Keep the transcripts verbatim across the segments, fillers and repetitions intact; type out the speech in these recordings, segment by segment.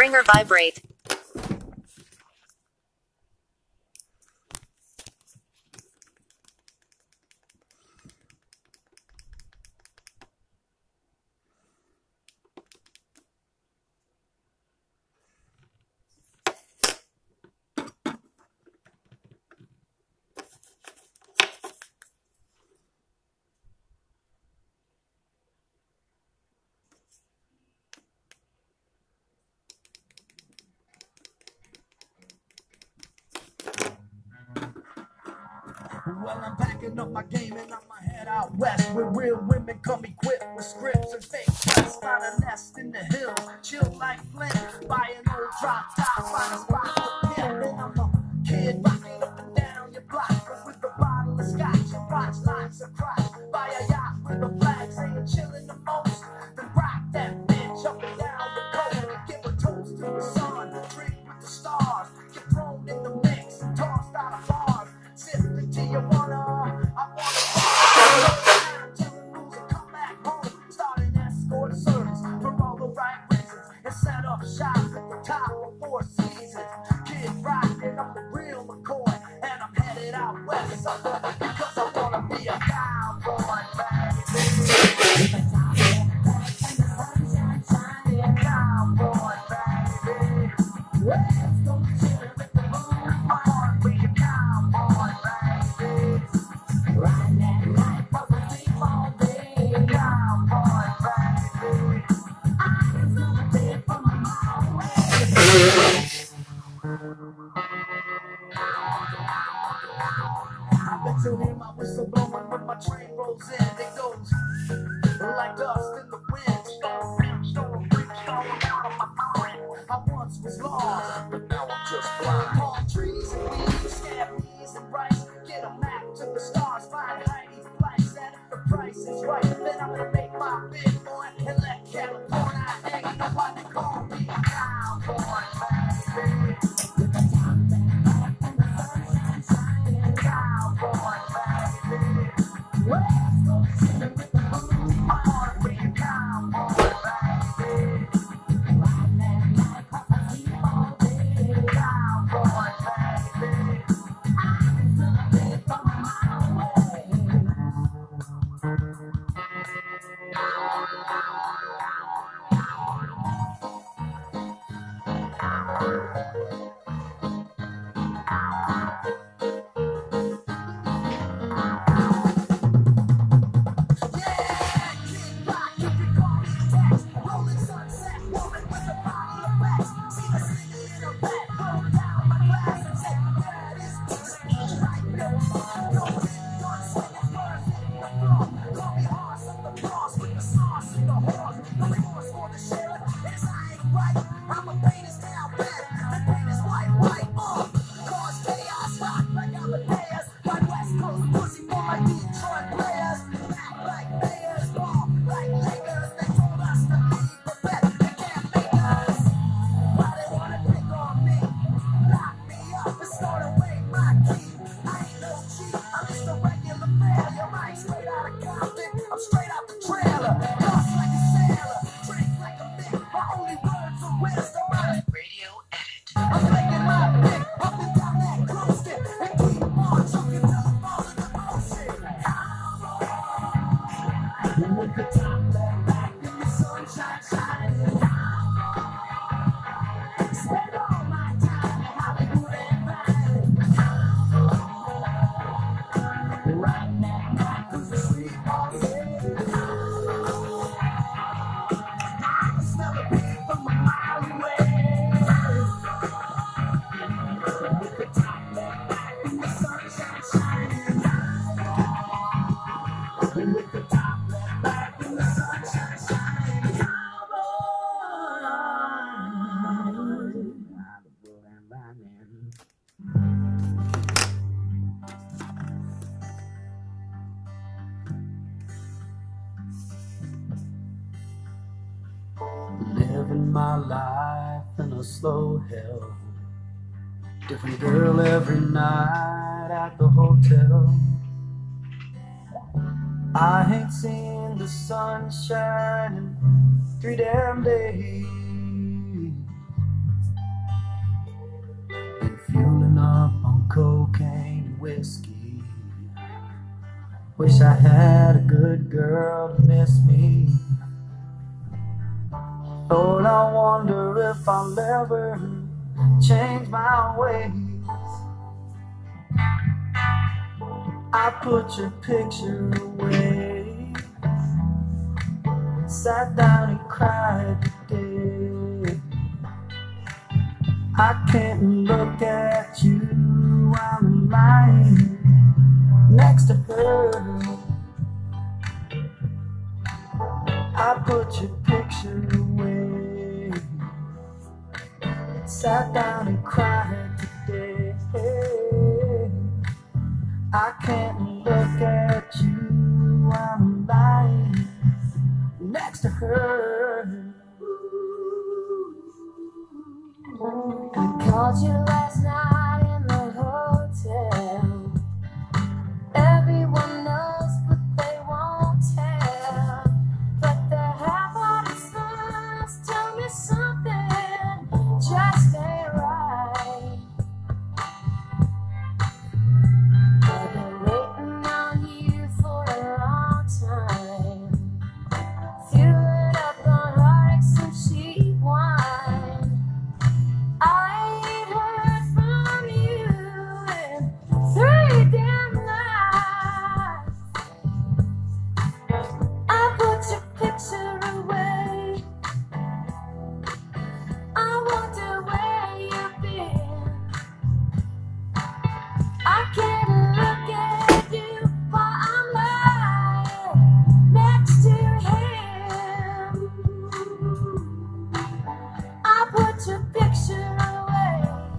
Ringer vibrate. Well, I'm packing up my game and I'ma head out west where real women come equipped with scripts and fake quests. Find a nest in the hills, chill like Flint. Buy an old drop top, find a spot to pimp. And I'm a kid rocking up and down your block with a bottle of scotch and watch lots of crotch. Buy a yacht with a flag saying chillin' the most. Then rock that bitch up and down the coast. Give a toast to the sun, drink with the stars. Get thrown in the mix and tossed out of bars. Sip till you wanna, I wanna tell the rules and come back home. Start an escort service for all the right reasons and set up shop at the top of Four Seasons. Kid rockin', I'm the real McCoy, and I'm headed out west because I wanna be a cowboy, baby. Cowboy, baby. Let's go chill with the moon. I wanna be a cowboy, baby. Ride that night, but we sleep all day. Cowboy, baby. I can smell the dead from a mile away. I bet you hear my whistle blowing when my train rolls in. It goes like dust in the wind. I once was lost, but now I'm just blind. Palm trees and leaves, scab knees and rice. Get a map to the stars, find Heidi's place. And if the price is right, then I'm gonna make my bid, boy, and let California hang. Nobody call me a cowboy, baby. With the top back and the sunshine shining, cowboy, baby. Let's go chillin' with the moon. I wanna be a cowboy, baby. Ride that night, 'cause I sleep all day, cowboy, baby. I can smell the dead from a mile away. I'm a painter's now bad. The paint is white, white, uh. Cause chaos, rock like Amadeus. My West Coast pussy for my Detroit players. Act like players, ball like Lakers. They told us to leave, but bet they can't make us. Why they wanna pick on me? Lock me up and start away my key. I ain't no cheat, I'm just a regular failure. I ain't straight out of Compton, I'm straight out the trailer. Toss like a sailor, drink like a bitch. My only words are wisdom. Radio edit. I'm making my pick up and down that coaster and keep on choking till I'm falling in motion. With the top left back and the sunshine shining. Spend all my time in Hollywood and Valley. Right now, 'cause the sleep all day. I can smell the beat from a mile away. With the top left back and the sunshine shining. With the top left back and the sunshine shining. Living my life in a slow hell. Different girl every night at the hotel. I ain't seen the sun shine in three damn days. Wish I had a good girl to miss me. Lord, I wonder if I'll ever change my ways. I put your picture away, sat down and cried today. I can't look at you, I'm lying next to her. I put your picture away, sat down and cried today. I can't look at you, I'm lying next to her. I called you last night in the hotel. Everyone knows, but they won't tell. But the half-hearted signs tell me something just ain't right. I've been waiting on you for a long time, fueling up on heartaches and cheap wine. I ain't heard from you in three damn nights. I put your picture away, I wonder where you've been. I can't look at you while I'm lying next to him. I put your picture away,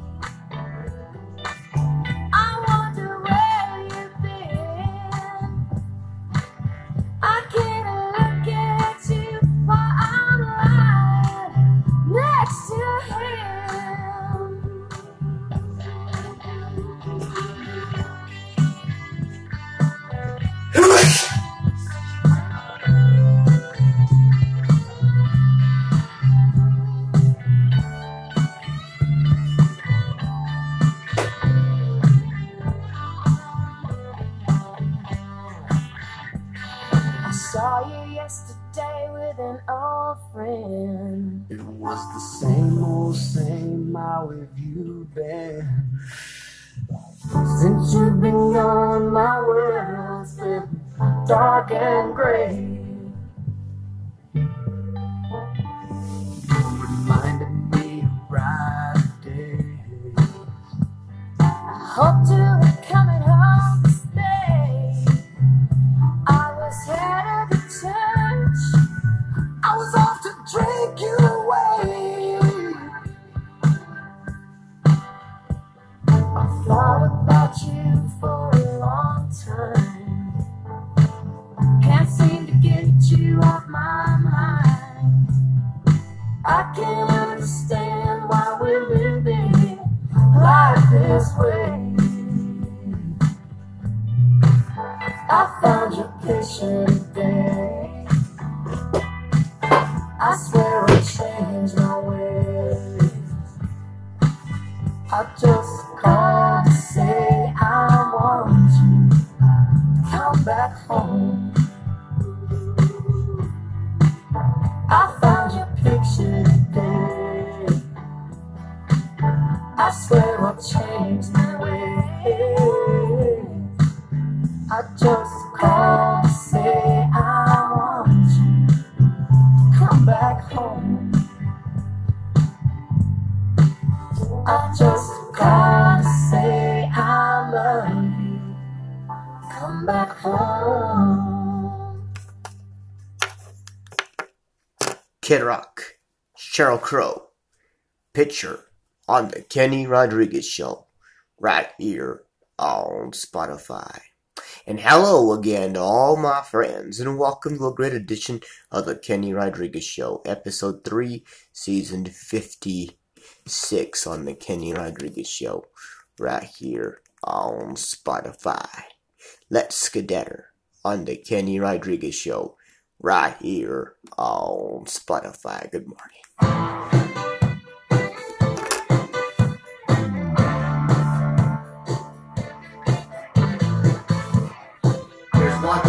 I wonder where you've been. I can't look at you while I'm lying next to him. I saw you yesterday with an old friend. It was the same old same, how have you been? Since you've been gone, my world's been dark and gray. You reminded me of brighter days. I hoped you were coming home to stay. I was headed to church, I was off to drink you away. I thought about you for a long time. Can't seem to get you off my mind. I can't understand why we're living life this way. I found your picture today. I swear I changed my ways. I just called to say I want you to come back home. I found your picture today. I swear I've changed my ways. I just called to say I want you to come back home. I just called to say I love you. Come back home. Kid Rock, Sheryl Crow, Picture on the Kenny Rodriguez Show, right here on Spotify. And hello again to all my friends, and welcome to a great edition of the Kenny Rodriguez Show, episode three, season fifty-six on the Kenny Rodriguez Show, right here on Spotify. Let's skedaddle on the Kenny Rodriguez Show, right here on Spotify. Good morning. Here's one.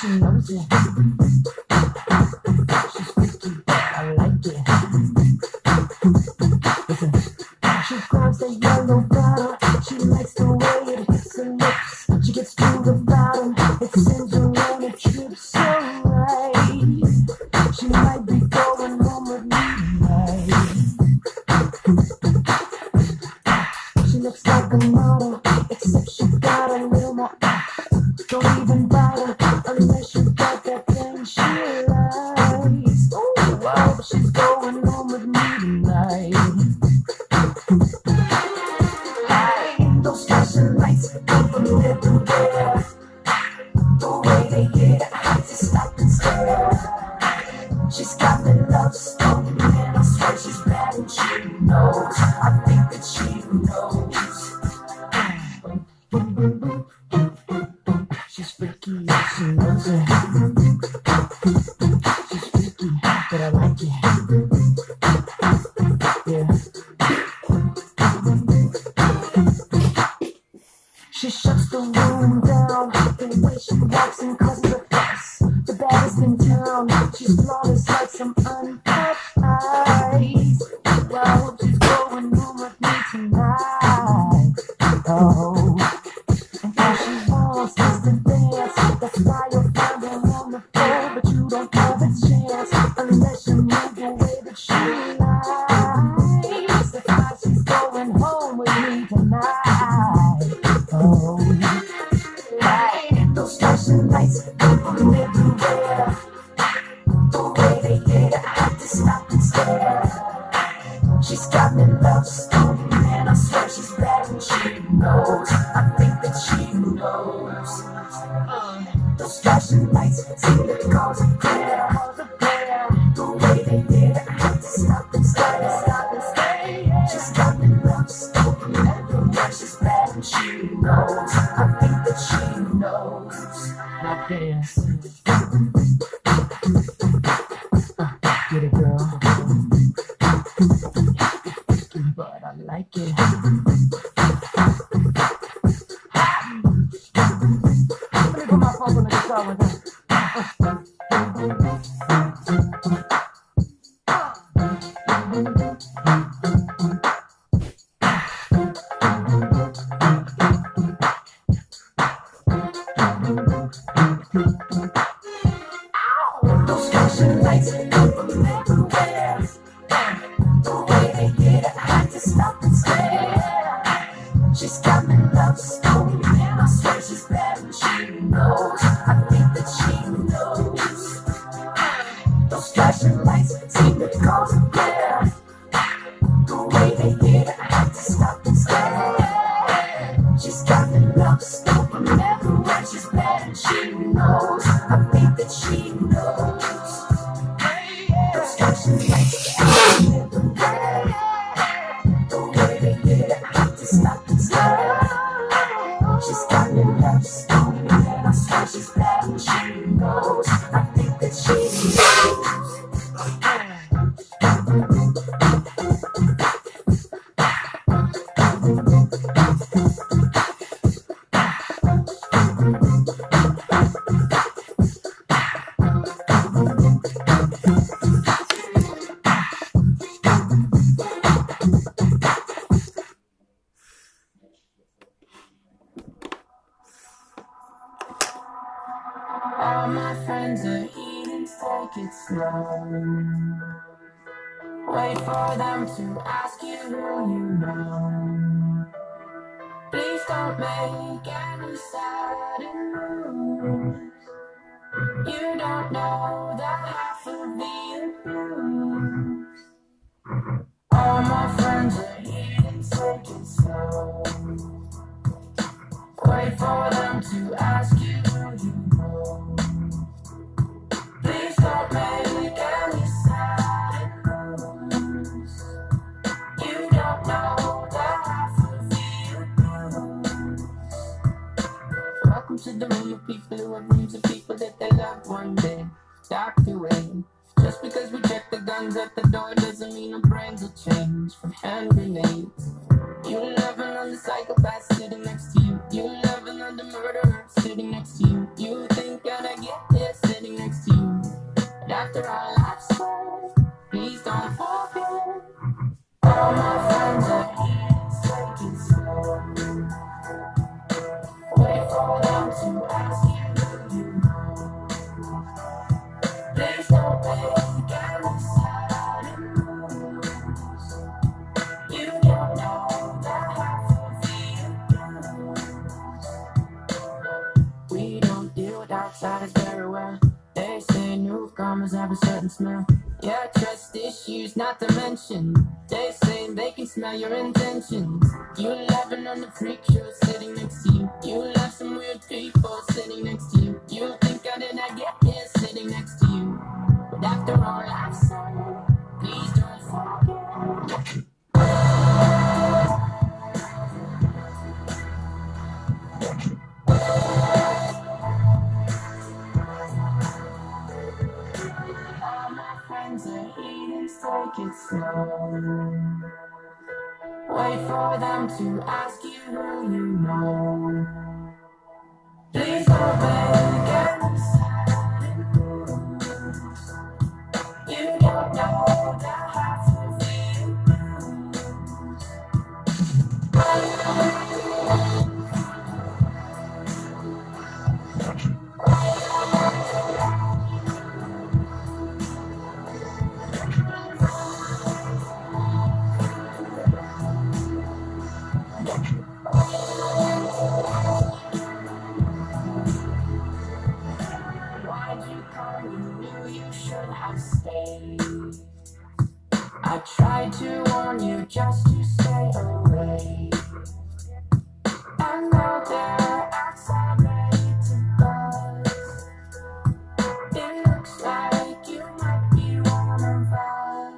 she knows it. She's freaky, I like it. Listen, she grabs that yellow bottle. She likes the way it hits her lips. She gets to the bottom. It sends her on a trip so right. She might be going home with me tonight. She looks like a model, except she got a little more. Don't even bother unless you got that thing she likes. Oh wow, but she's going home with me tonight. Hey, those flashing lights come from everywhere. The way they hit, I had to stop and stare. She's got the love stone, and I swear she's bad and she knows. I think that she knows. She's freaky, she knows it. She's freaky, but I like it. Yeah. She shuts the room down. The way she walks and causes a fuss. The baddest in town. She's flawless like some uncut ice. Well, I hope she's going home with me tonight. Oh, and all she wants is to dance. That's why you'll find her on the floor, but you don't have a chance unless you move the way that she likes. That's why she's going home with me tonight. Oh, right. Those flashing lights come from everywhere. The way they hit, I had to stop and stare. She's got me love stone, and I swear she's bad and she knows. I think that she knows. Uh, those flashing lights seem to cause a prayer. The way they hit, I had to stop and stare. Stop and stare. She's got me love stone, everywhere she's bad and she knows. I think that she knows. Now dance. Uh, get it, girl. But I like it. Let me put my phone on the guitar with her. Those flashing lights come from everywhere. The way they hit, I had to stop and stare. She's got me love stone, and I swear she's bad and she knows. I think that she knows. Those flashing lights seem to cause a glare. The way they hit, I had to stop and stare. She's got me love stone, and everywhere she's bad and she knows. I think that she knows. Those flashing lights seem everywhere. The way they hit, I had to stop and stare. She's got me love stone, and I swear she's bad and she knows. I think that she knows. All my friends are eating, take it slow. Wait for them to ask you who you know. Please don't make any sudden moves. You don't know the half of the abuse. All my friends are eating, take it slow. Wait for them to ask you who you know. Please don't make any sudden moves. You don't know the half of the abuse. Welcome to the room of people who have rooms of people that they love one day docked away. Just because we check the guns at the door doesn't mean our brains will change from hand grenades. You laughing on the psychopath sitting next to you. You laughing on the murderer sitting next to you. You think that I get it? dark side is very well. They say newcomers have a certain smell. Yeah, trust issues not to mention. They say they can smell your intentions. You laughing on the freak show sitting next to you. You love some weird people sitting next to you. You think how did I get here sitting next to you? But after all I've said, please don't forget. All my friends are heathens, take it slow. Wait for them to ask you who you know. Please don't make any silent moves. You don't know the half of the blues. Why'd you come? You knew you should have stayed. I tried to warn you just to stay away. And now they're outside ready to buzz. It looks like you might be one of us.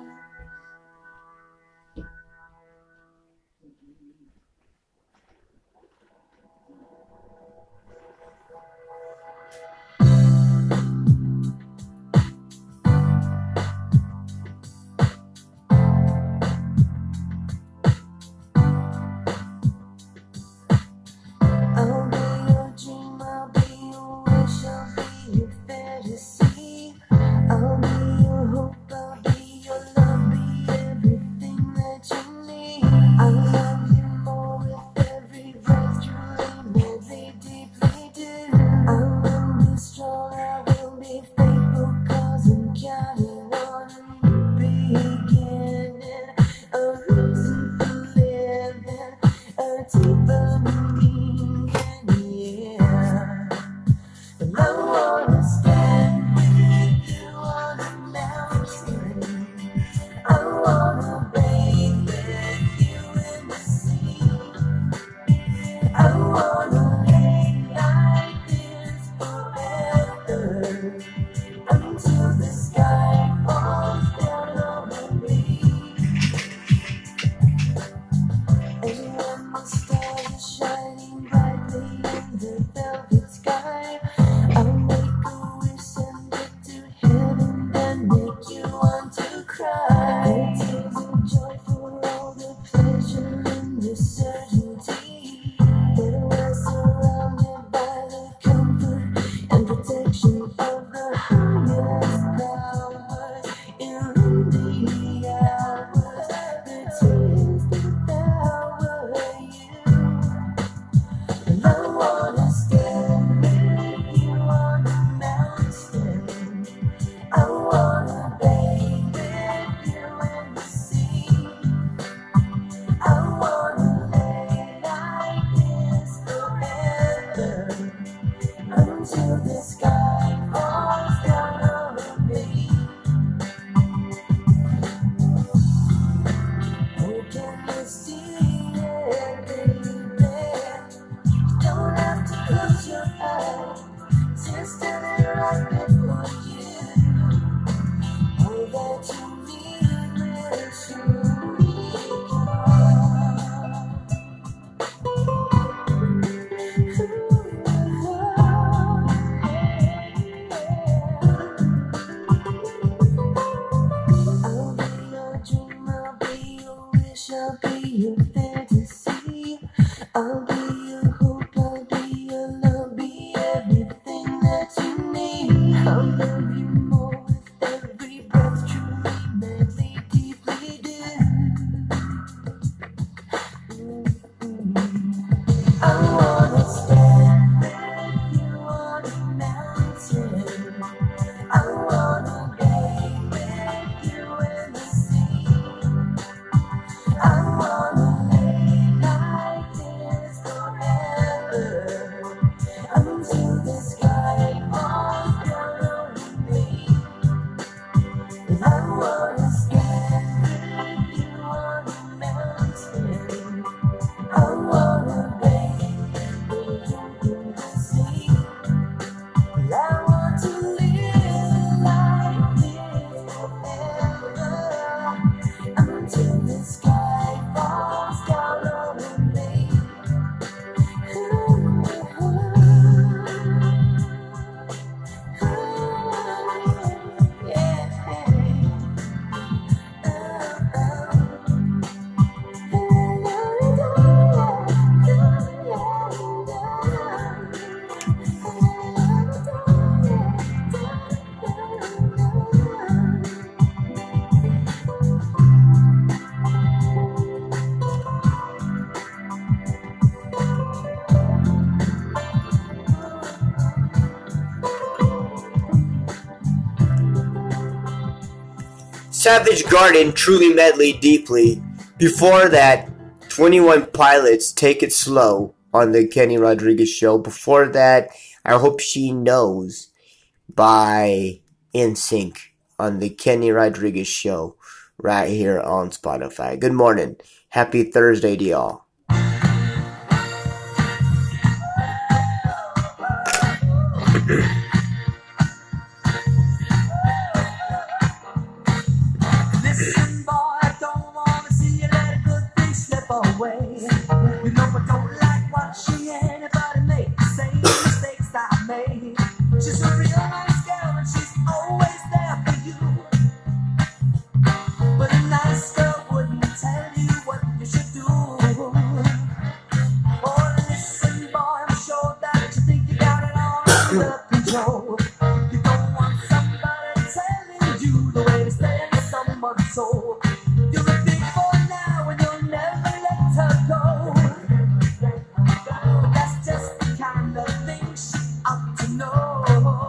I'll be your dream, I'll be your wish, I'll be your fantasy. I'll be your hope, I'll be your love, be everything that you need. I love you more with every breath you leave, madly, deeply do. I will be strong, I will be faithful, cause I'm counting on a new beginning, a reason for living, a deeper meaning, yeah. And I wanna stand with you on a mountain. I wanna bathe with you in the sea. I wanna lay like this forever, until the sky falls down over me. And when the stars are shining brightly in the velvet sky, I'll make a wish, send it to heaven, and make you want to cry. Tears of joy for all the pleasure and the certainty that we're surrounded by the comfort and protection of the highest powers. In the hours, the tears that there were you. And I wanna stand with you on a mountain. I wanna bathe with you in the sea. I wanna lay like this forever, until the sky falls down over me. Oh, can you see it, baby? Don't have to close your eyes, just standing right before you. All that you need will surely come. I'll be your dream, I'll be your wish, I'll be your fantasy. I'll be your hope, I'll be your love, be everything that you need. I'll love you more with every breath, truly, madly, deeply do. Mm-mm. I wanna stand with you on a mountain. I wanna bathe with you in the sea. I wanna lay like this forever, until the sky Savage Garden, Truly Medley Deeply. Before that, twenty-one Pilots, Take It Slow on the Kenny Rodriguez Show. Before that, I Hope She Knows by N Sync on the Kenny Rodriguez Show right here on Spotify. Good morning. Happy Thursday to y'all. Listen, boy, I don't wanna see you let a good thing slip away. You know I don't like watching anybody make the same mistakes that I made. She's a real nice girl and she's always there for you. But a nice girl wouldn't tell you what you should do. Oh, listen, boy, I'm sure that you think you got it all under control. You don't want somebody telling you the way to stay in someone's soul. You're a big boy now and you'll never let her go. But that's just the kind of thing she ought to know.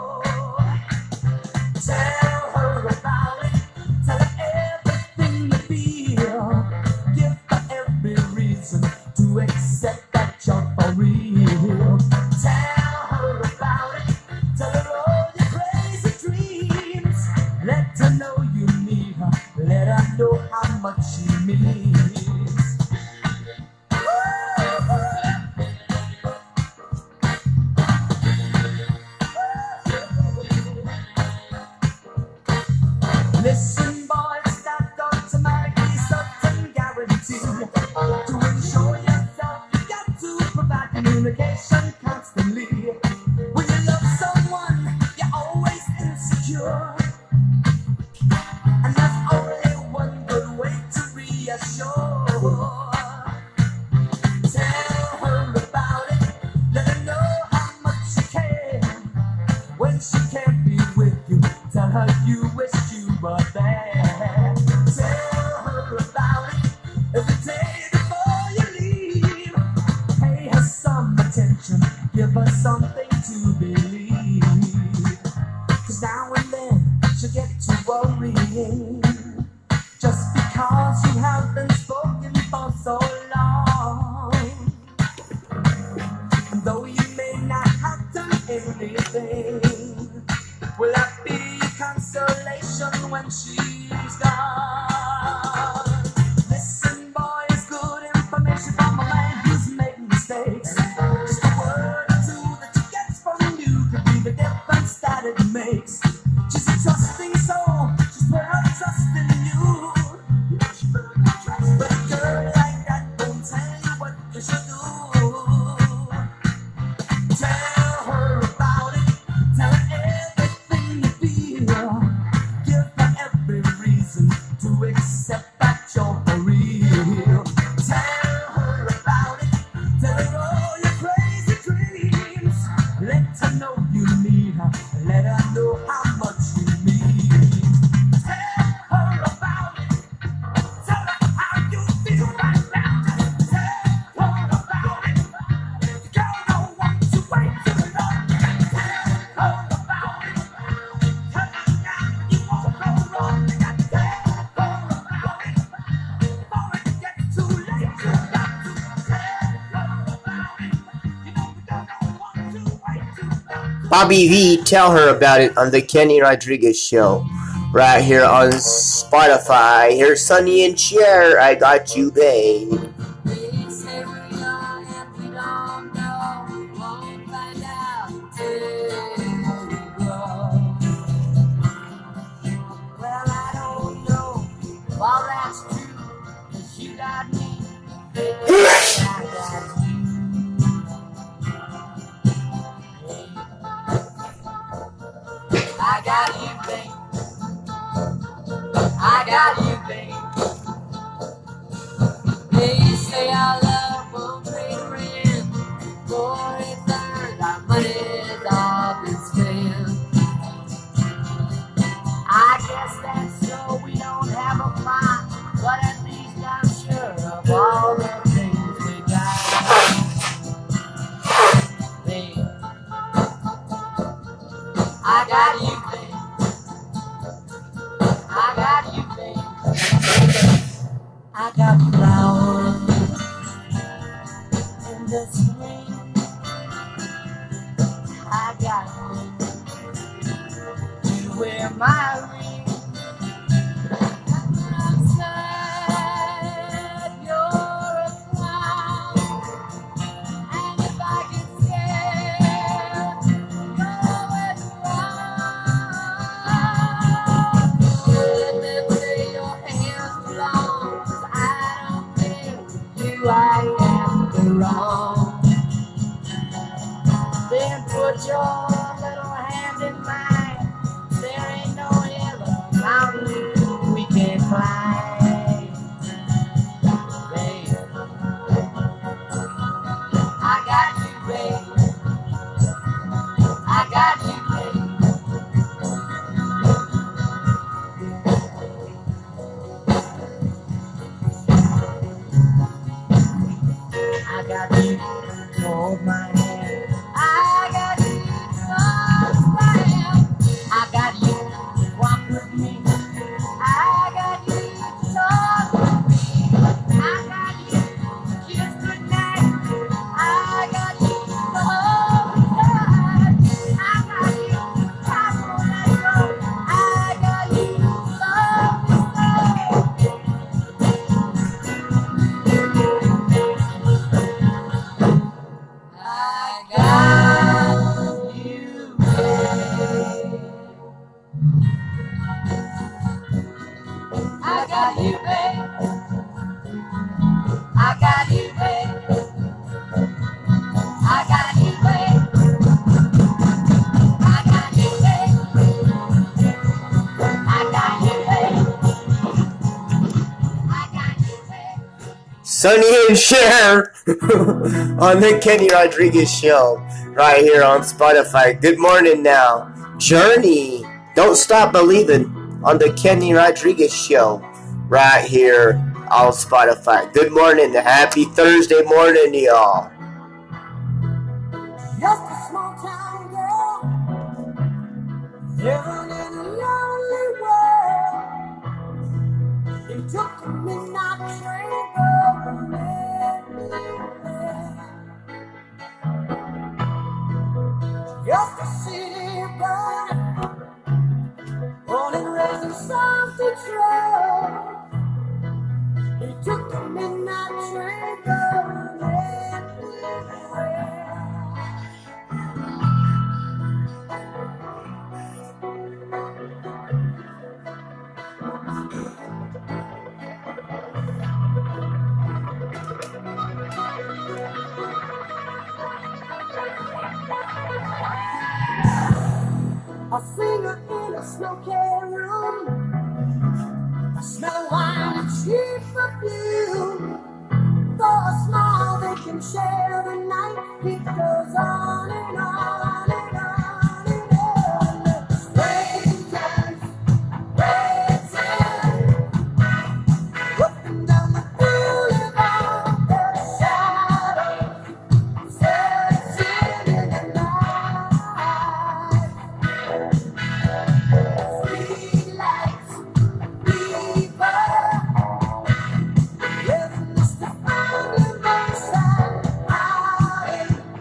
Tell her about it. Tell her everything you feel. Give her every reason to accept that you're for real. Tell her about it. Tell her all your crazy dreams. Let her know you need her. Let her know how much she means. Listen, boy, it's not automatically certain guarantee. To ensure yourself, you got to provide communication constantly. When you love someone, you're always insecure. And there's only one good way to reassure. Tell her about it. Let her know how much you care. When she can't be with you, tell her you wish you were there. Tell her about it every day before you leave. Pay her some attention, give her something to believe. Cause now and then she'll get to worrying, just because you haven't spoken for so long. And though you may not have done anything, will that be consolation when she's gone? Listen, boy, it's good information from a man who's made mistakes. Just a word or two that she gets from you could be the difference that it makes. She's a trusting soul, she's put her trust in you. But a girl like that won't tell you what you should do. Tell her about it, tell her everything you feel. Give her every reason to accept that you're for real. Tell her about it, tell her all your crazy dreams. Let her know you need her, let her know how much you mean. Tell her about it, tell her how you feel right now. Just tell her about it. The girl don't want to wait too long. Tell her about it. Tell her now you won't go wrong. You got to tell her about it before it gets too late. You got to tell her about it. You know the girl don't want to wait too long. Bobby V, Tell Her About It on the Kenny Rodriguez Show right here on Spotify. Here's Sonny and Cher, I Got You, Babe. They say we're young and we don't know. We won't find out till we grow. Well, I don't know if all that's true, 'cause you got me, baby, I got you. I got you, babe. I got you, babe. They say our love won't trade around. For a third, our money's all been spent. I guess that's so we don't have a plot, but at least I'm sure of all the things we got. Babe, I got you, babe. I got you, babe. wear my ring. Outside, you're a clown, and if I get scared, you're always around. Let them say your hair's long, 'cause I don't think you I am the wrong. Then put your little hand in mine. There ain't no hill or mountain we can't climb. Babe, I got you, babe. I got you, babe. I got you to hold my hand. I got you to hold my hand. I got you to walk with me. I got you to talk with me. I got you to kiss goodnight. I got you to hold me tight. I got you to pass on that road. I got you to love me so. I got you, babe. I got you, babe. I got you, babe. I got you, babe. I got you, babe. I got you, babe. I got you, babe. Sonny and Cher on the Kenny Rodriguez Show right here on Spotify. Good morning now. Journey, Don't Stop Believing on the Kenny Rodriguez Show right here on Spotify. Good morning. Happy Thursday morning, y'all. Just a small town girl, living in a lonely world. He took the midnight train going everywhere. Just a city boy, born and raised in South Detroit. He took the midnight train going everywhere. A singer in a smoky room, I smell of wine and cheap perfume. For a smile they can share the night. It goes on and on and on and on. Strangers, waiting, walking down the boulevard, the shadows, searching in the night. Streetlights, people, living just to find emotion out in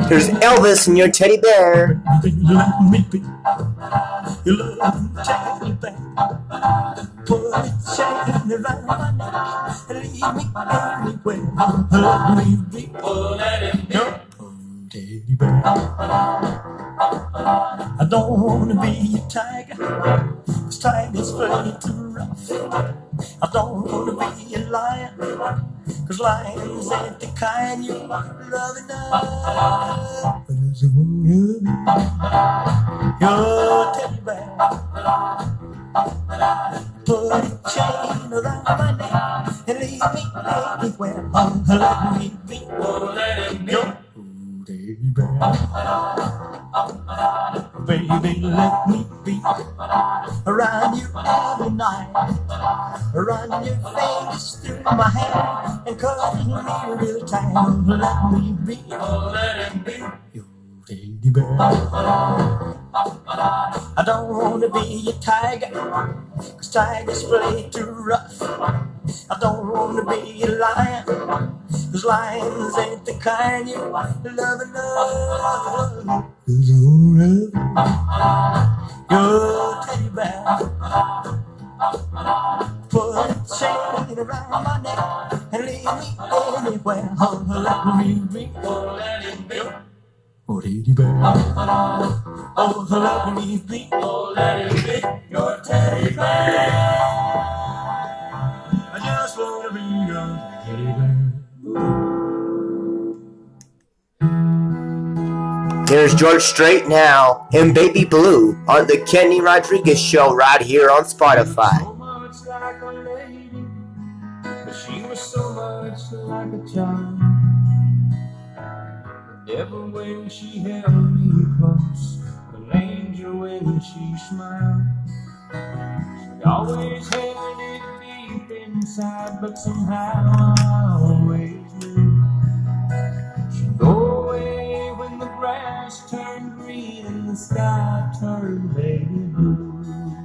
Here's Elvis and your teddy bear. Let me be your loving teddy bear. Put a chain around my neck and leave me anywhere. Let me be your teddy bear. I don't wanna be a tiger, 'cause tigers play too rough. I don't wanna be a lion, 'cause lions ain't the kind you love enough. But I just wanna be your teddy bear. Put a chain around my neck and leave me anywhere. Oh, let me be your teddy bear. Baby, let me be around you every night. Run your fingers through my hair and cuddle me real tight. Let me be your teddy bear. I don't wanna be a tiger, 'cause tigers play too rough. I don't wanna be a lion, 'cause lions ain't the kind you love enough. 'Cause I wanna be your teddy bear. Put a chain around my neck and leave me anywhere. Oh, let me be your teddy bear. Oh, let me be, oh, let me be your teddy bear. I just wanna be your teddy bear. Here's George Strait now and Baby Blue on the Kenny Rodriguez Show right here on Spotify. So much like a lady, but she was so much like a child. Every way she held me close, an angel when she smiled. She always held it deep inside, but somehow I always knew she'd go away when the grass turned green and the sky turned baby blue.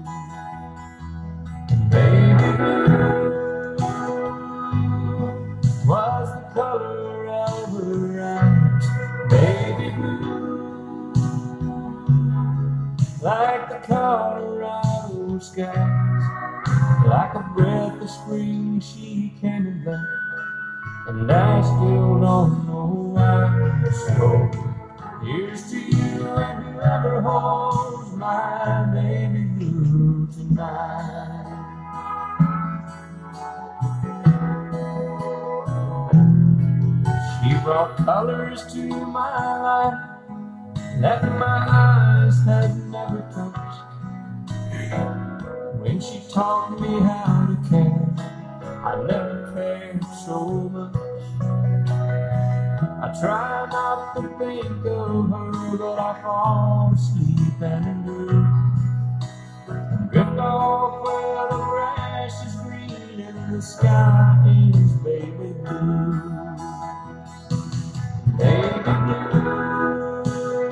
And baby blue was the color of her eyes. Baby blue, like the Colorado skies, like a breath of spring she came and left, and I still don't know why. So here's to you and whoever holds my baby blue tonight. She brought colors to my life that my eyes had never touched. When she taught me how to care, I never cared so much. I try not to think of her, but I fall asleep and do. Drift off where the grass is green and the sky is baby blue. Baby blue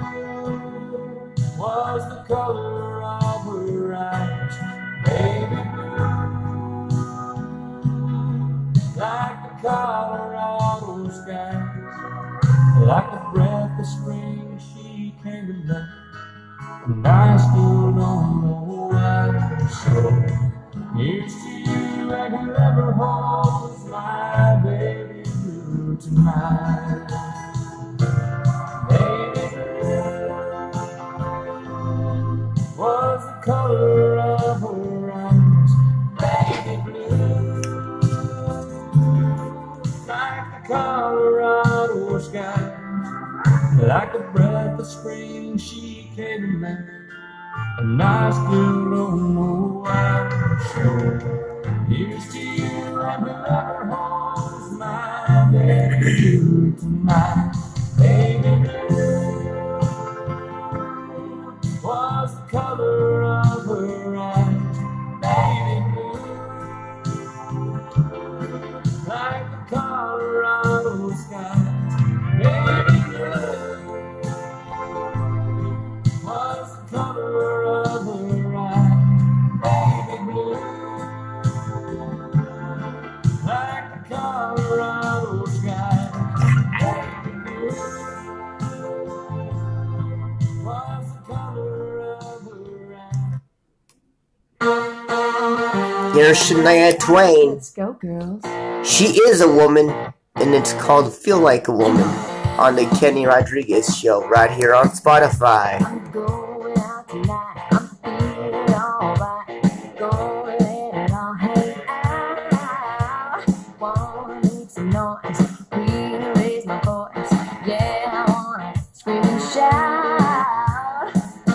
was the color of her eyes. Baby blue, like the Colorado skies, like a breath of spring she came to left, and I still don't know why. So here's to you and whoever holds my baby blue tonight. Baby blue was the color of her eyes. Baby blue, like the Colorado skies, like a breath of spring she came and left, and I still don't know why. So here's to you and whoever holds my baby blue tonight. Baby blue was the color of her eyes. Baby blue, like the Colorado skies. Baby blue was the color of her eyes. Baby blue, like the Colorado skies. Baby blue. There's Shania Twain. Let's go, girls. She is a woman, and it's called Feel Like a Woman on the Kenny Rodriguez Show right here on Spotify. I'm going out tonight. I'm feeling alright. Gonna let it all hang out. Wanna make some noise. Really raise my voice. Yeah, I wanna scream and shout.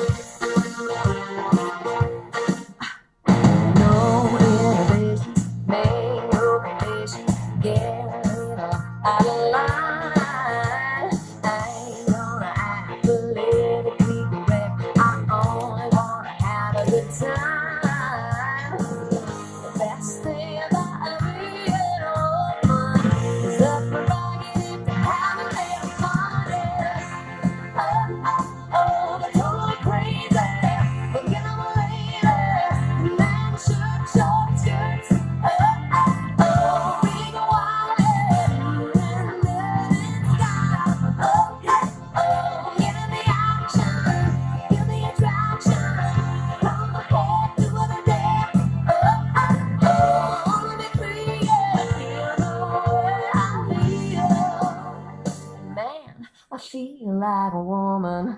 No inhibitions, make no conditions. Get a little out of line. I ain't gonna act politically correct. I only wanna have a good time. The best thing about being a woman is the prerogative to have a little fun. Oh, oh, oh, they're totally crazy. Forget I'm a lady. Man, short, short skirts. Oh, oh, oh, we go wild in the sky. Oh, yeah, oh, get in the action. Feel the attraction. Come ahead, do what I did. Oh, oh, oh, wanna be free, yeah. Feel the way I feel. Man, I feel like a woman.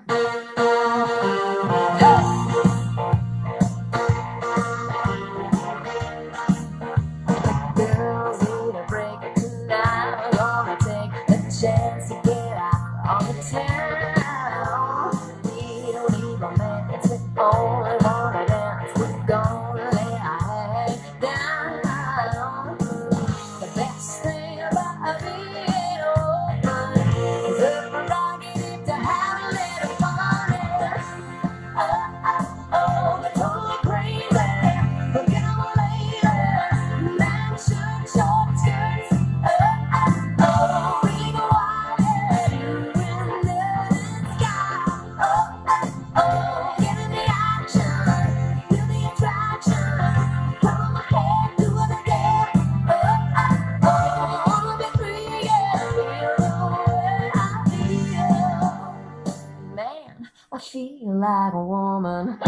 Girls need a break tonight. We're gonna take a chance to get out on the town. We don't need romance, we only wanna dance. We're gonna lay our head down. The best thing about being a woman is the prerogative to have a little fun. Oh, oh, oh, they're totally crazy. Forget I'm a lady. Man, short, short skirts. Oh, oh, oh, we go wild in the sky. Oh, oh, oh, get in the action. Feel the attraction. Come ahead, do what I did. Oh, oh, oh, wanna be free, yeah. Feel the way I feel. Man, I feel like a woman.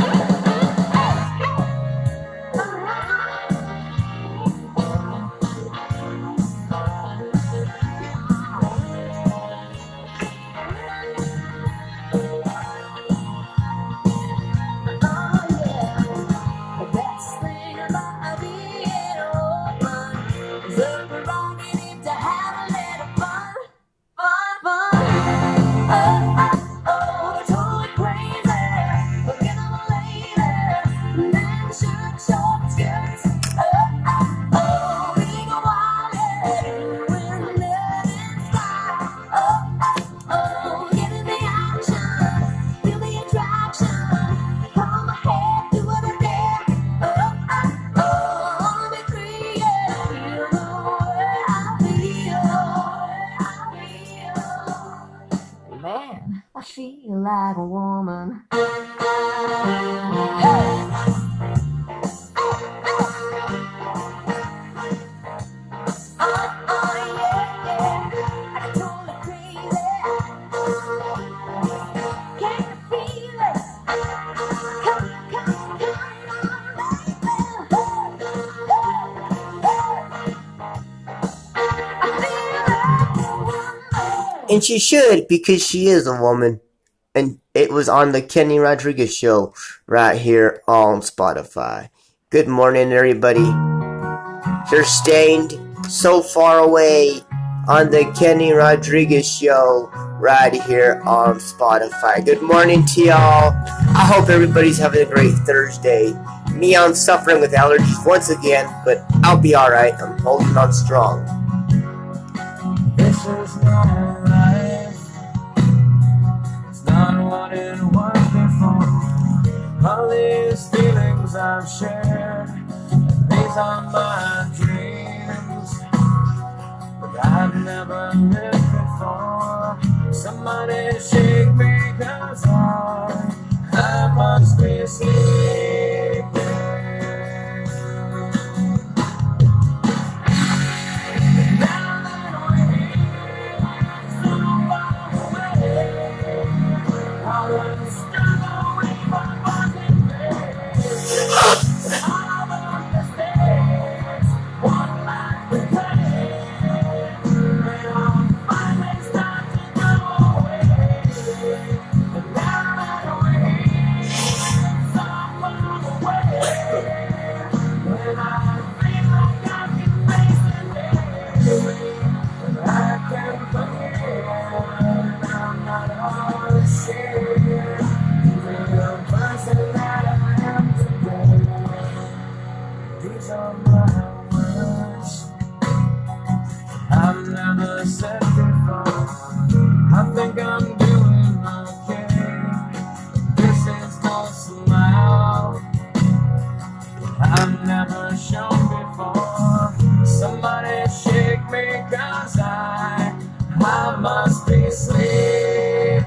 Oh, yeah. The best thing about being a woman is the prerogative to have a little fun, fun, fun. Oh, oh, oh, they're totally crazy. Forget I'm a lady. Man, short, short skirts. Oh, oh, oh, we go wild in the sky. Oh, oh, oh, get in the action. Feel the attraction. Come ahead, do what I did. Oh, oh, oh, wanna be free, yeah. Feel the way I feel. Man, I feel like a woman. Oh, oh, yeah, yeah. I'm totally crazy. Can you feel it? Come, come, come on, baby. And she should, because she is a woman. And it was on the Kenny Rodriguez Show right here on Spotify. Good morning, everybody. You're staying so far away on the Kenny Rodriguez Show right here on Spotify. Good morning to y'all. I hope everybody's having a great Thursday. Me, I'm suffering with allergies once again, but I'll be alright. I'm holding on strong. This is not life. It's not what it was before. All these feelings I've shared, and these are my dreams, but I've never lived before. Somebody shake me, 'cause I, I must be sleeping. Now that we're so far away, I'll understand we were walking there. I'll understand. smile I've never shown before. Somebody shake me, cause I, I must be sleeping.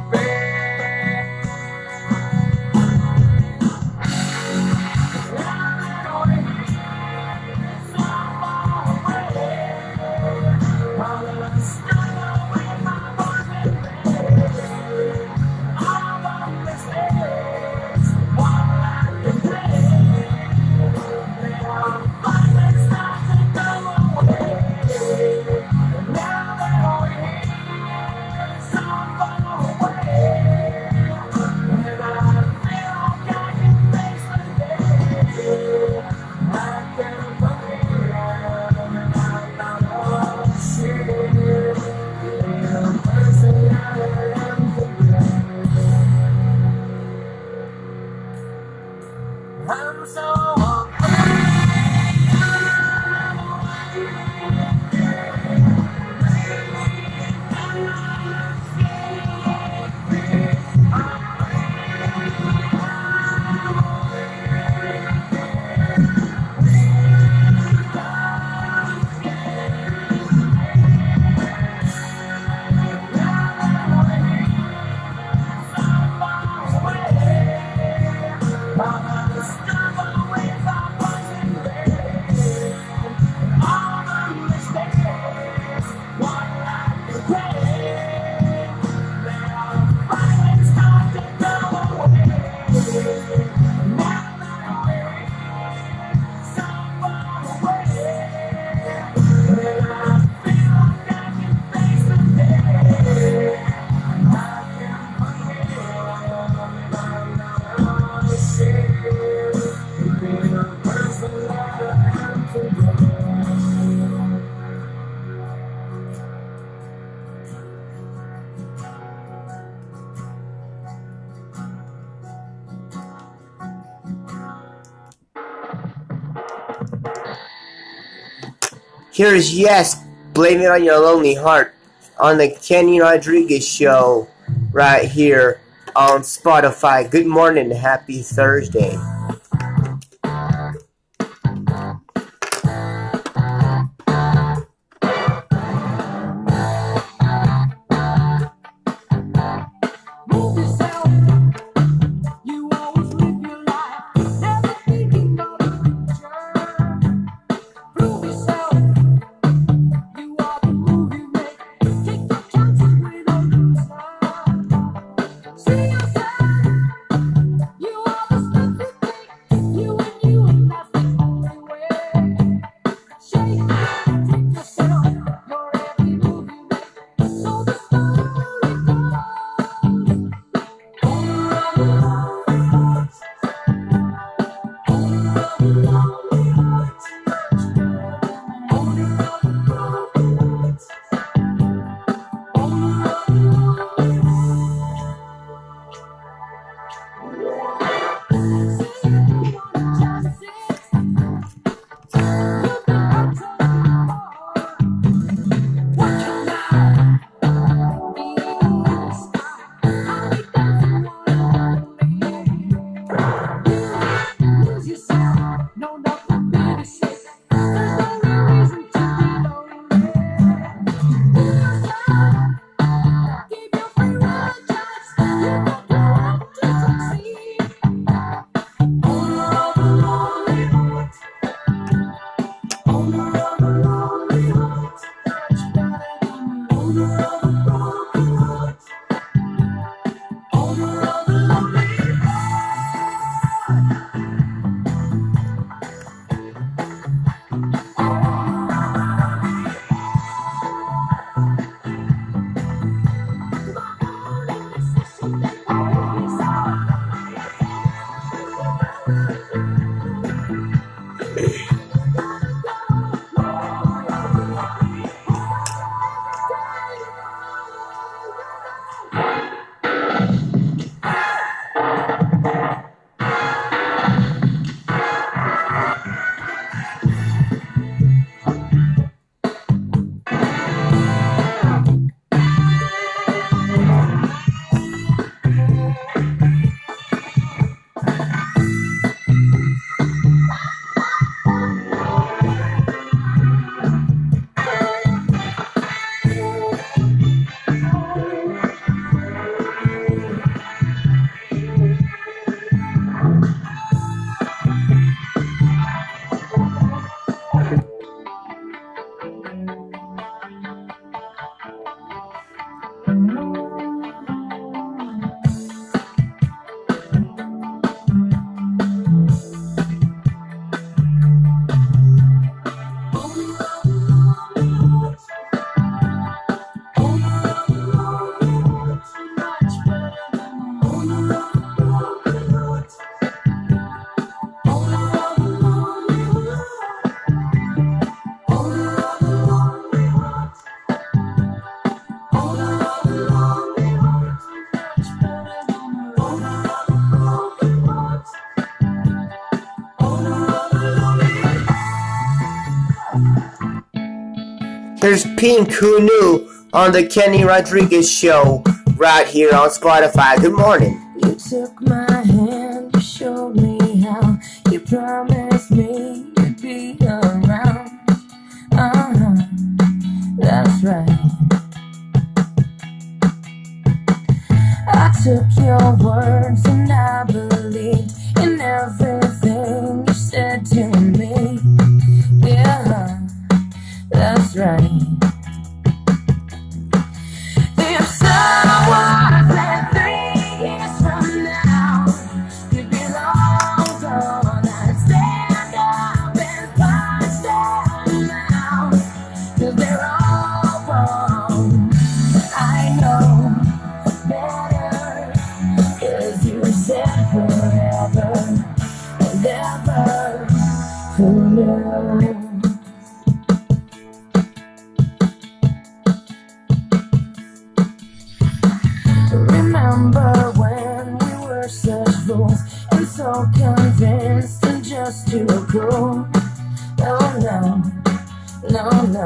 I'm so Here's Yes, Blame It on Your Lonely Heart on the Kenny Rodriguez Show right here on Spotify. Good morning, happy Thursday. There's Pink, Who Knew, on the Kenny Rodriguez Show, right here on Spotify. Good morning. You took my hand, you showed me how, you promised me you'd be around. Uh-huh, that's right. I took your words and I believed in everything you said to me. Yeah, that's right. If someone said three years from now you'd be long gone, I'd stand up and punch them out, 'cause they're all wrong. I know better, 'cause you said forever and ever. Who knew? Remember when we were such fools and so convinced and just too cool? No, no, no, no.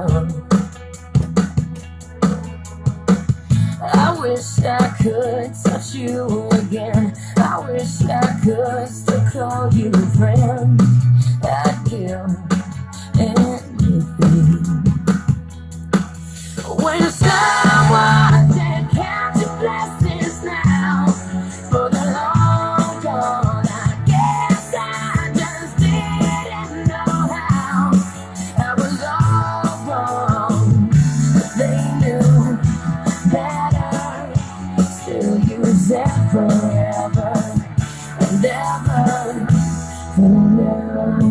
I wish I could touch you again. I wish I could still call you friend. I'd give anything. When someone said, "Count your blessings now for the long gone," I guess I just didn't know how. I was all wrong, but they knew better. Still, you said forever and ever. Who knew?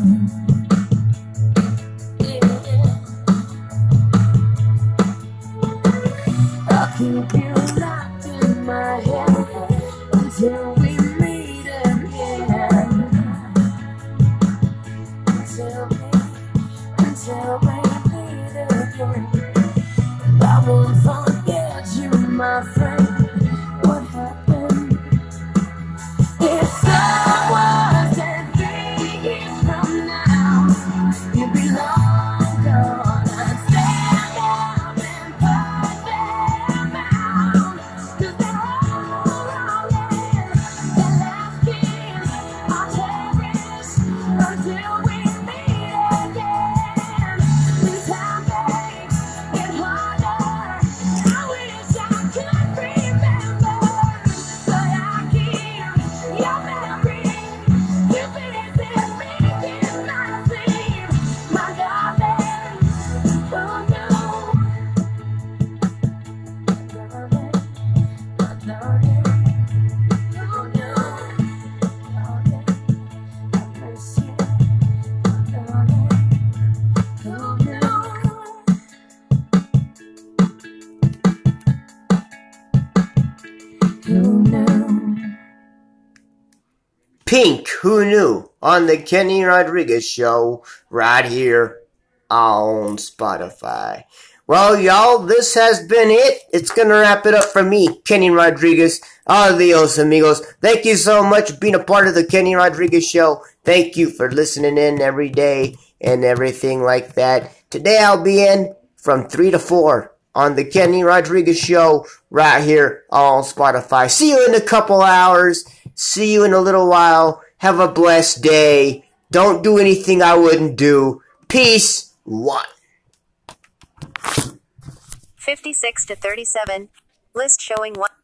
I'll keep you locked in my head until we meet again. Until we, until we meet again. And I won't forget you, my friend. What happened? If someone said three years from now you'd be long gone, I'd stand up and put them out, 'cause they're all wrong and the last kiss I'll cherish until we meet again. When time makes it harder, I wish I could remember, but I keep your memory. You visit me in my sleep, my darling. Who knew? Darling, my darling. Who knew? Darling, I miss you, my darling. Who knew? Who knew? Pink, Who Knew, on the Kenny Rodriguez Show, right here on Spotify. Well, y'all, this has been it. It's gonna wrap it up for me, Kenny Rodriguez. Adios, amigos. Thank you so much for being a part of the Kenny Rodriguez Show. Thank you for listening in every day and everything like that. Today I'll be in from three to four on the Kenny Rodriguez Show, right here on Spotify. See you in a couple hours. See you in a little while. Have a blessed day. Don't do anything I wouldn't do. Peace. One. fifty-six to thirty-seven. List showing one.